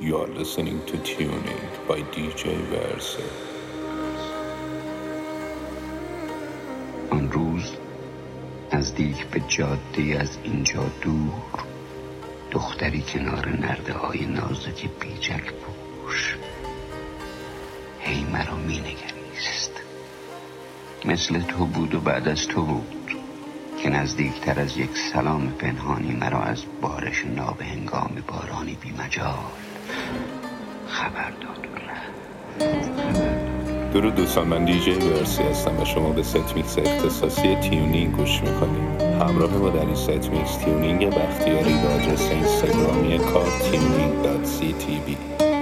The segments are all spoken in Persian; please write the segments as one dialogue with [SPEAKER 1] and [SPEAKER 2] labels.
[SPEAKER 1] You are listening to Tuning by DJ Verse.
[SPEAKER 2] آن روز نزدیک به جاده از اینجا دور دختری کنار نرده های نازک بیجک پوش هی مرا می نگریست. مثل تو بود و بعد از تو بود که نزدیکتر از یک سلام پنهانی مرا از بارش نابهنگام بارانی بی مجال خبر داد و رفت.
[SPEAKER 1] درود دوستان، من دیجی ورسی هستم و شما به ست میکس اختصاصی تیونینگ گوش میکنید. همراه ما در این ست میکس تیونینگ بختیاری به آدرس اینستاگرامی کار tuning.ctb.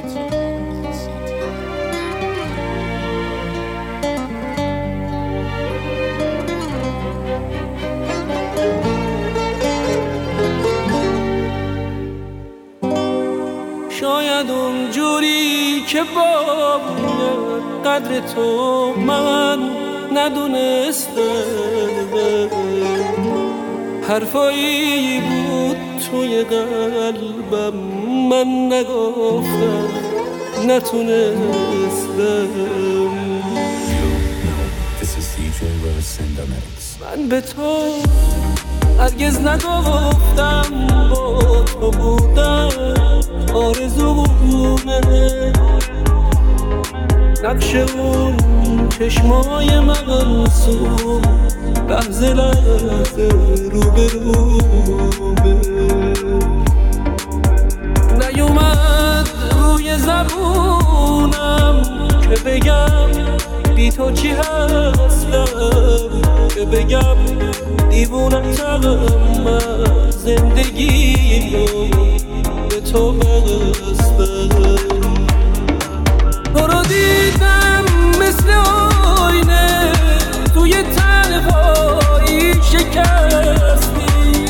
[SPEAKER 3] شاید اونجوری که باید قدر تو من ندونستم، حرفایی بود توی قلبم من نگفتم نتونستم. من به تو هرگز نگفتم با تو بودم آرزومه، نقش اون چشمای منصوم لحظه لحظه روبرومه. نیومد روی زبونم که بگم بی تو چی هستم، که بگم دیوونتم من زندگی به تو بستم. تو رو دیدم مثل آینه توی تنهایی شکستی،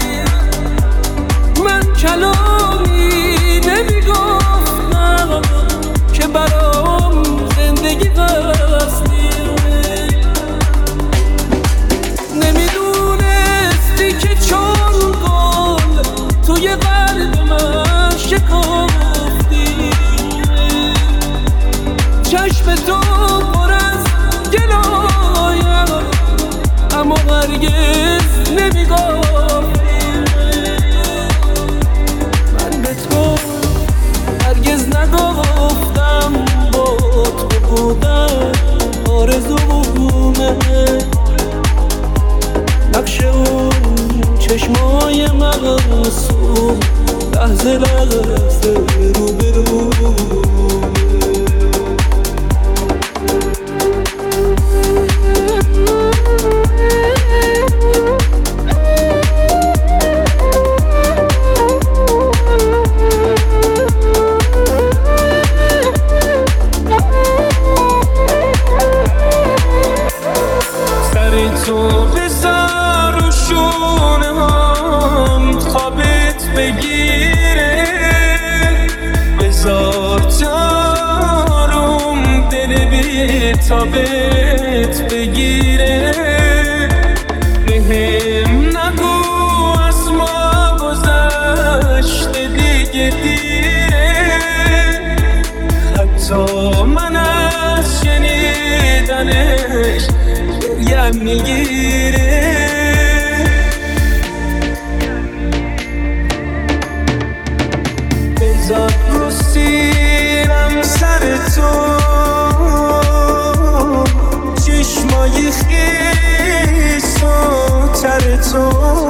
[SPEAKER 3] من کلامی نمیگفتم که برام زندگی بستی. نمیدونستی که چون گل توی قلب من شکافتی، چشم تو پر از گلایم اما هرگز نمیگفتی. من به تو هرگز نگفتم با تو بودم آرزومه، نقش اون چشمای معصوم لحظه لحظه روبرومه. تابت بگیره، بهم نگو از ما گذشته دیگه دیره، حتی من از شنیدنش گریم میگیره. بذار رو سیرم سر تو چشمای خیس و تر تو،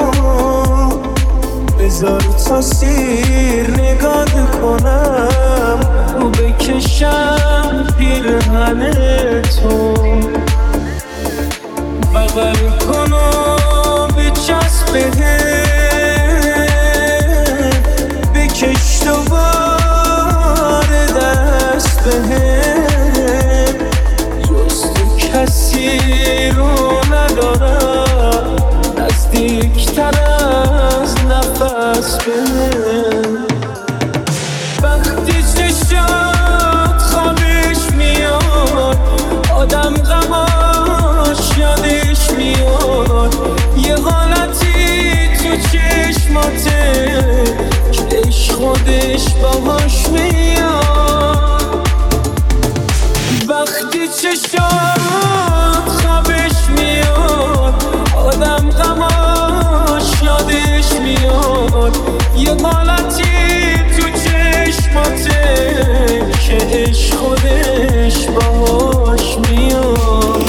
[SPEAKER 3] بذار تا سیر نگاه کنم و بکشم پیرهن تو، بغل کن و بچسب بهم، بکش دوباره دست بهم، کسی رو ندارم نزدیکتر از نفس بهم. وقتی چشات خوابش میاد آدم غماش یادش میاد، یه حالتی تو چشماته که عشق خودش باهاش میاد. عشق خودش باهاش میاد.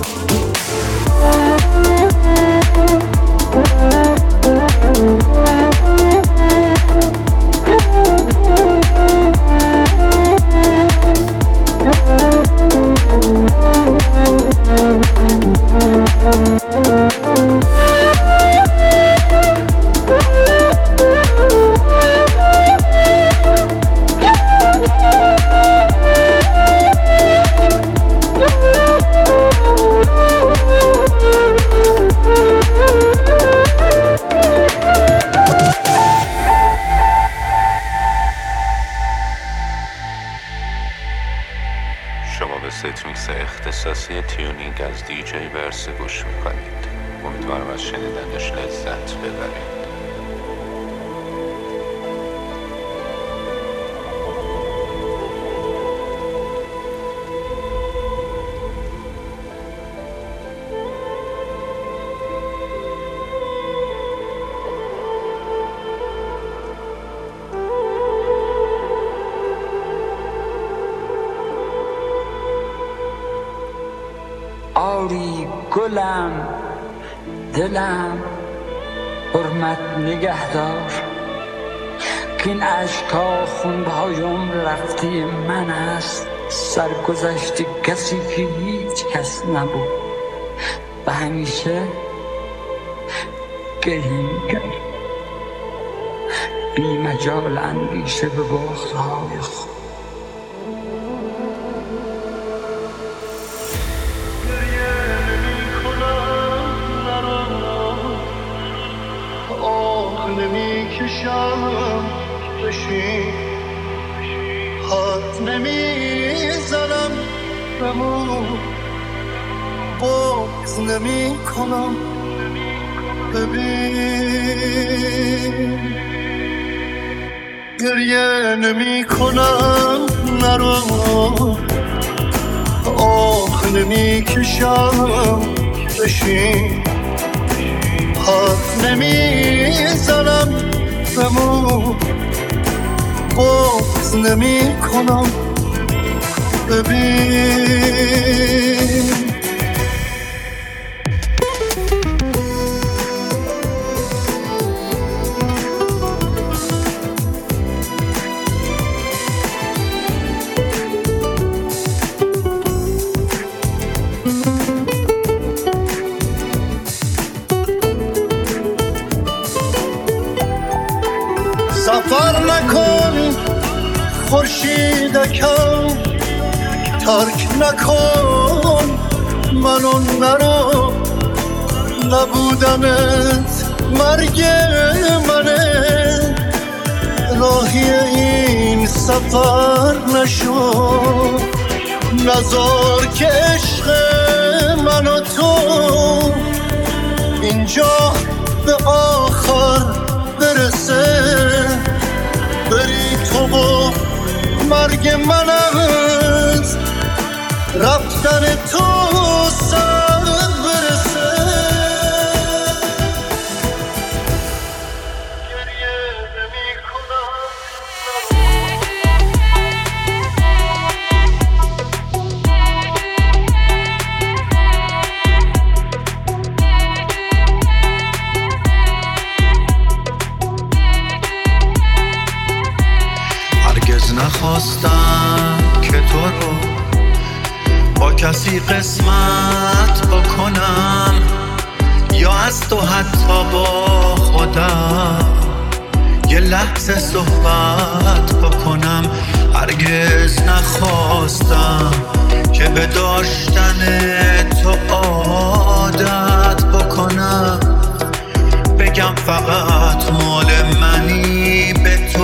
[SPEAKER 1] شما به ست میکس اختصاصی تیونینگ از دیجی ورس گوش میکنید. امیدوارم از شنیدنش لذت ببرید.
[SPEAKER 2] آری گلم دلم حرمت نگهدار، که این عشقا خونهای عمر رفته من است، سرگذشت کسی که هیچ کس نبود و همیشه گریه می‌کرد، بی مجال اندیشه به بغض‌های خود.
[SPEAKER 4] نمیکشم بشین، حد نمیزنم بمون، بغض نمی کنم ببین، گریه نمی کنم نرو، آه نمیکشم بشین، حد نمیزنم بمون، بغض نمی کنم ببین. سفر نکن خورشیدکم، ترک نکن منو نرو، نبودنت مرگ منه، راهی این سفر نشو، نذار که عشق من و تو اینجا به آخر برسه، بری تو و مرگ منت، رفتن تو سر برسه، گریه نمی کنم.
[SPEAKER 5] هرگز نخواستم که تو رو با کسی قسمت بکنم، یا از تو حتی با خودم یه لحظه صحبت بکنم. هرگز نخواستم که به داشتن تو عادت بکنم، بگم فقط مال منی، به تو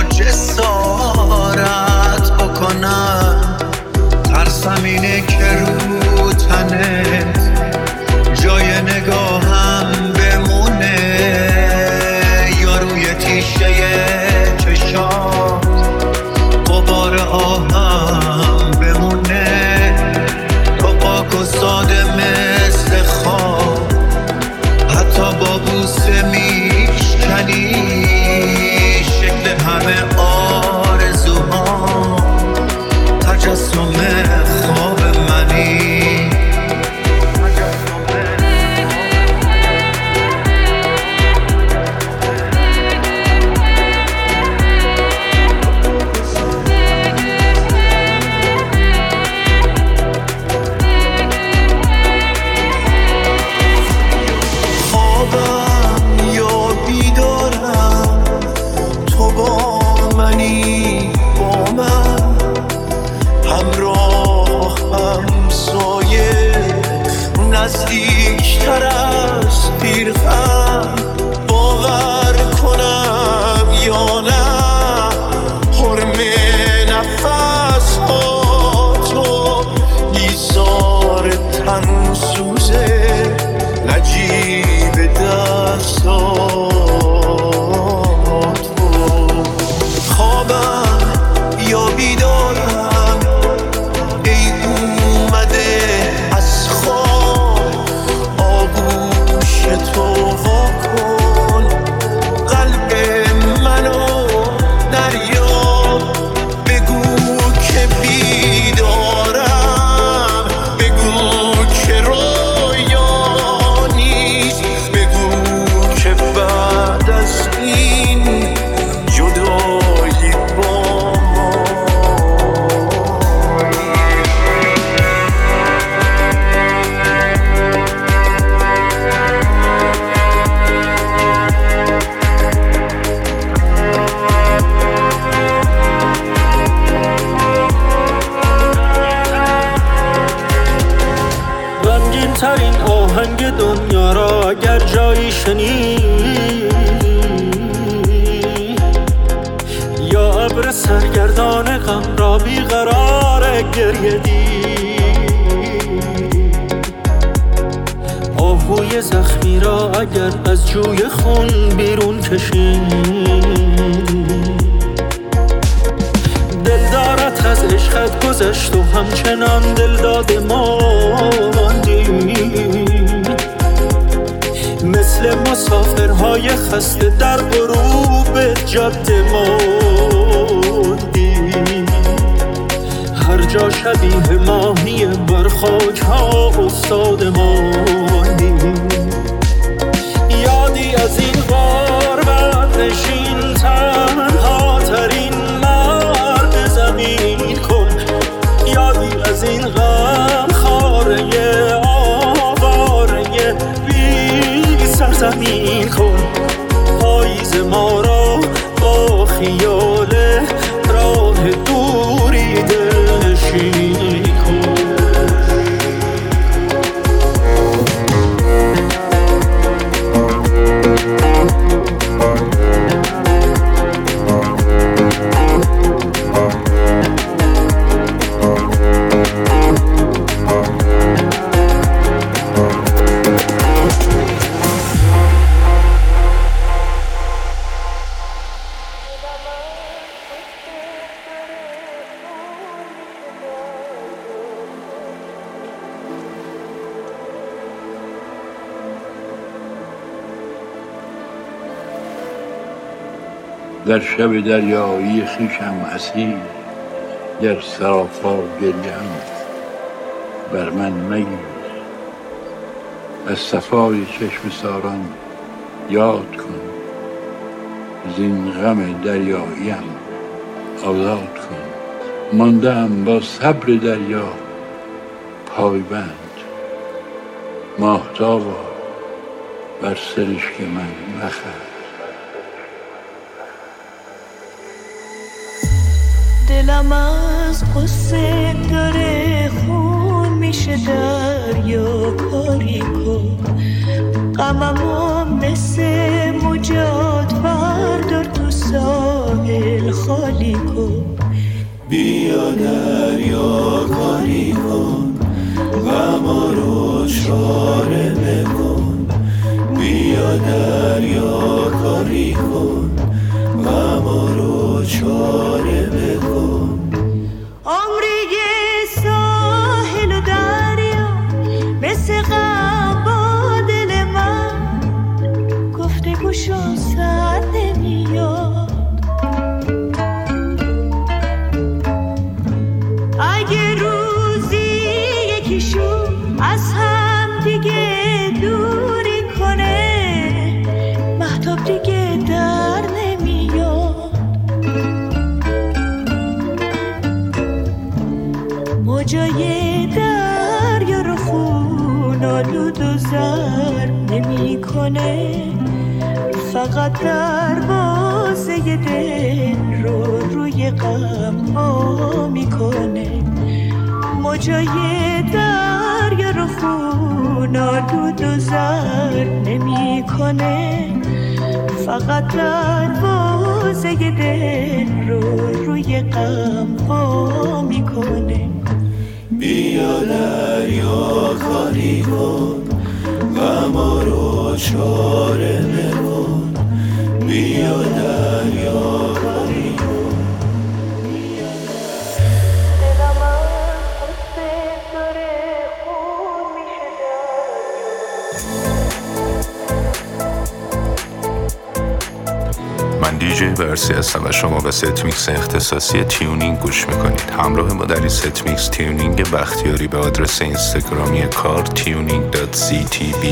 [SPEAKER 5] جسارت بکنم. ترسم اینه که رو تنت جای نگاهم بمونه، یا روی تیشه چشات غبار آهم بمونه، تو پاک و ساده مثل خواب، حتی با بوسه میشکنی
[SPEAKER 3] شنید یا ابر سرگردان غم را بیقرار گریه دید. آهوی زخمی را اگر از جوی خون بیرون کشید، دلدارت از عشقت گذشت و همچنان دلداد ماندی. مثل مسافرهای خسته در غروب جاده ماندی. هر جا شبیه ماهی بر خاک ها استاد ماندی. یادی از این غربت نشین تنها ترین مرد زمین کن. یادی از این غم خاره آواره بی سرزمین کن. پاییز ما را با خیال راه دوری دلنشین کن.
[SPEAKER 6] در شب دریایی خویشم اسیر، در سراپا گریم بر من مگیر. از صفای چشم ساران یاد کن، زین غم دریاییم آزاد کن. ماندم با صبر دریا پایبند، ماهتابا بر سرشک من مخند.
[SPEAKER 7] دلم از قصه داره خون میشه دریا کاری کن. غممو مثل موجات بردار تو ساحل خالی کن.
[SPEAKER 3] بیا دریا کاری کن، غما رو چاره بکن. بیا دریا کاری کن، غما رو چاره بکن.
[SPEAKER 7] عمری ساحل و دریا مثل غم با دل من گفته گوشم سر نمیاد. اگه روزی یکیشون از هم دیگه دوری کنه، مهتاب دیگه در نمیاد. موجای دریا رو خون آلود و ضرب نمی کنه، فقط دروازه دل رو روی غم وا میکنه. موجای دریا رو خون آلود و ضرب نمی کنه، فقط دروازه دل رو روی غم وا میکنه.
[SPEAKER 3] بیا دریا کاری کن، غما رو چاره بکن. بیا دریا کاری کن.
[SPEAKER 7] دلم از قصه داره خون میشه دریا.
[SPEAKER 1] من دیجی ورسی هستم و شما به ست میکس اختصاصی تیونینگ گوش میکنید. همراه ما در این ست میکس تیونینگ بختیاری به آدرس اینستاگرامی کار tuning.ctb.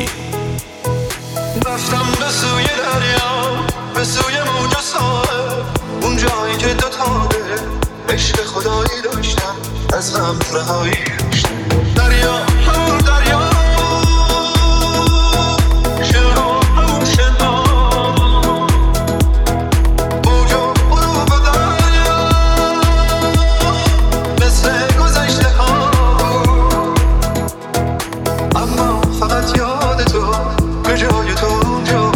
[SPEAKER 4] رفتم به سوی دریا، به سوی موج و ساحل، اون جایی که دوتا دل عشق خدایی داشتم، از غم رهایی داشتم. دریا همون دریا شنا همون شنا، موج و غروب دریا مثل گذشته ها. اما فقط یاد تو به جای تو اونجا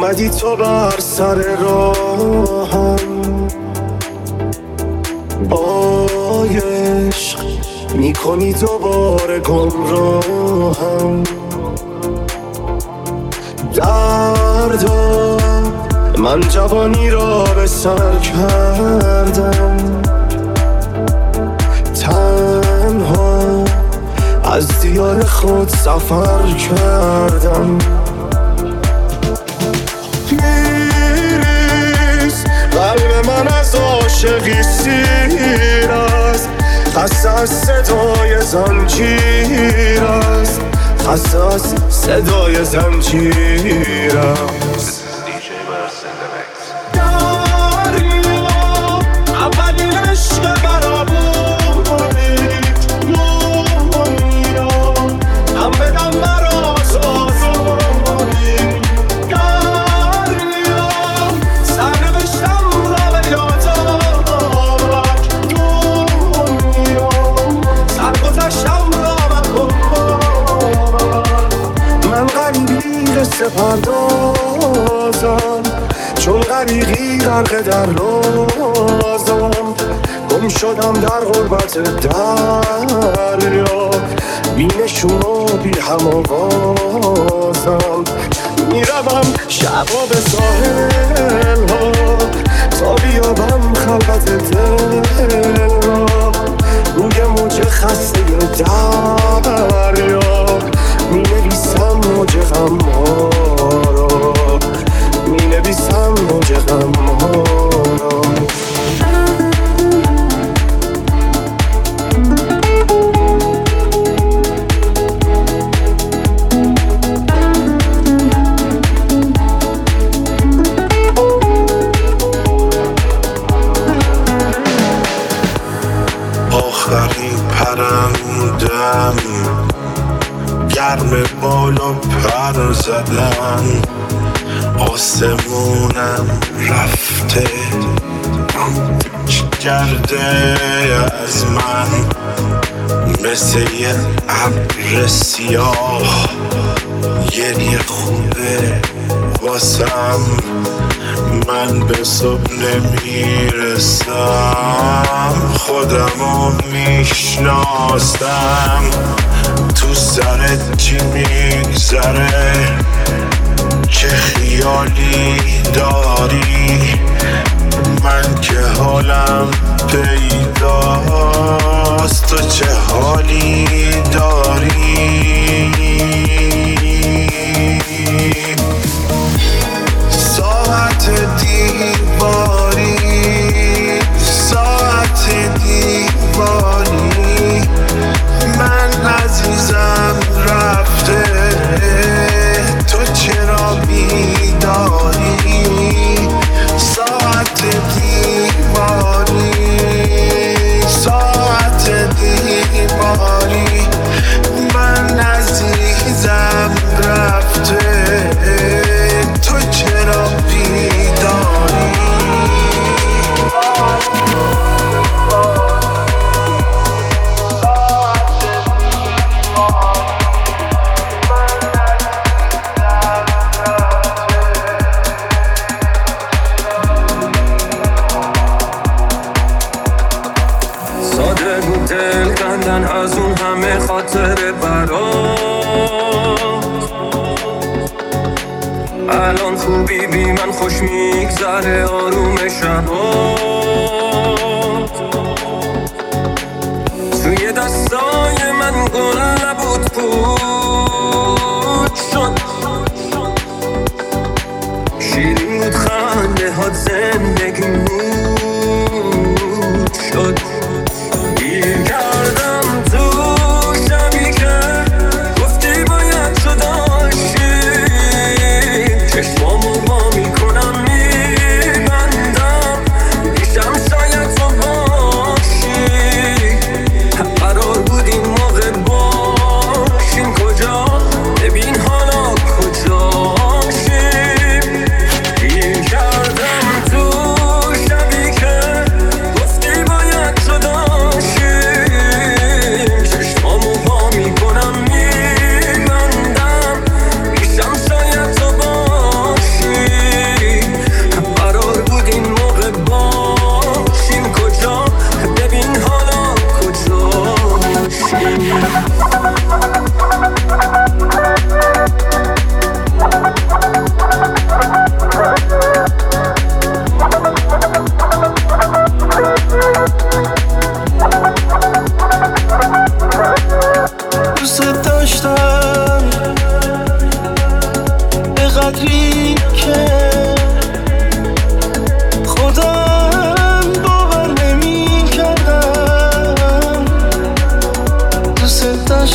[SPEAKER 8] آمدی تو بر سر راهم، با عشق میکنی دوباره گمراهم. دردا من جوانی را به سر کردم، تنها از دیار خود سفر کردم. پیریز قلب من از عاشقی سیر است، خسته از صدای زنجیر است، خسته از صدای زنجیر است. اولین عشق برابونی مونیا، دم به دم براز آزونی دریا، سرنوشتم را به یادآور دنیا، سرگذشتم را مکن من غریبی قصه پردازم، چون غریقی غرق در رازم، گم شدم در غربت دریا، بی نشون و بی هم آوازم. میروم شبا به ساحل ها تا بیابم خلوت دل را، روی موج خسته دریا می نویسم موج غم ها را، می نویسم موج غم ها را.
[SPEAKER 9] آخرین پرندم گرم بالا پر زدن، آسمونم رفته گرده از من، مثل یه ابر سیاه گریه خوبه واسم. من به صبح نمیرسم، خودمو میشناسم، تو سرت چی میگذره، چه خیالی داری، من که حالم پیداست، تو چه حالی داری. ساعت دیواری، ساعت دیواری، من عزیزم رفته، تو چرا بیداری. ساعت دیواری، ساعت دیواری، من عزیزم رفته، تو چرا بیداری.
[SPEAKER 3] ساده بود دل کندن از اون همه خاطر برات، الان خوبی بی من خوش میگذره آروم شبات، توی دستای من گل نبود پود شد، شیرین بود خنده هات زندگی مود شد. گیر کردم تو شبی که گفتی باید جداشی، چشمامو وا میکنم میبندم، پیشم شاید تو باشی، قرار بود این موقع با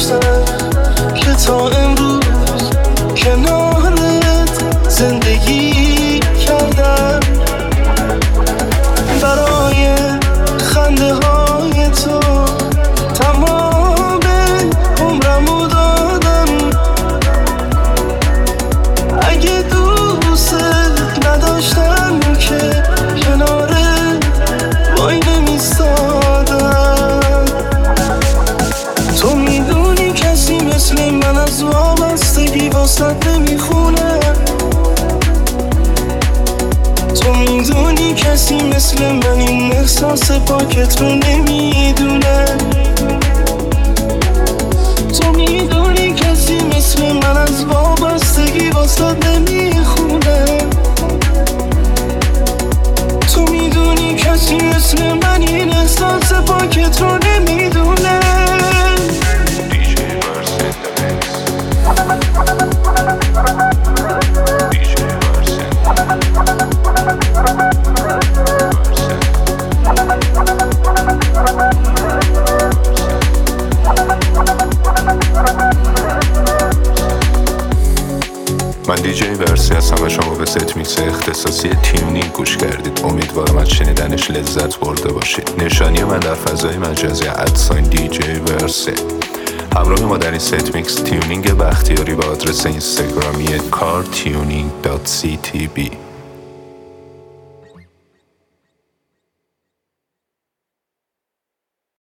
[SPEAKER 4] نداشتم که تا امروز کنارت زندگی کردم. برای خنده های تو تمام عمرمو دادم. اگه دوست نداشتم که کنارت وای نمیستادم. تو میدونی کسی مثل من از وابستگی واسط نمیخونه. تو میدونی کسی مثل من این احساس پاکت رو نمیدونه. تو میدونی کسی مثل من از وابستگی واسط نمیخونه. تو میدونی کسی مثل من این احساس پاکت رو نمیدونه.
[SPEAKER 1] من دیجی ورسی هستم و شما به ست میکس اختصاصی تیونینگ گوش کردید. امیدوارم از شنیدنش لذت برده باشید. نشانی من در فضای مجازی @دیجی ورسی. همراه ما در این ست میکس تیونینگ بختیاری به آدرس اینستاگرامی cartuning.ctb.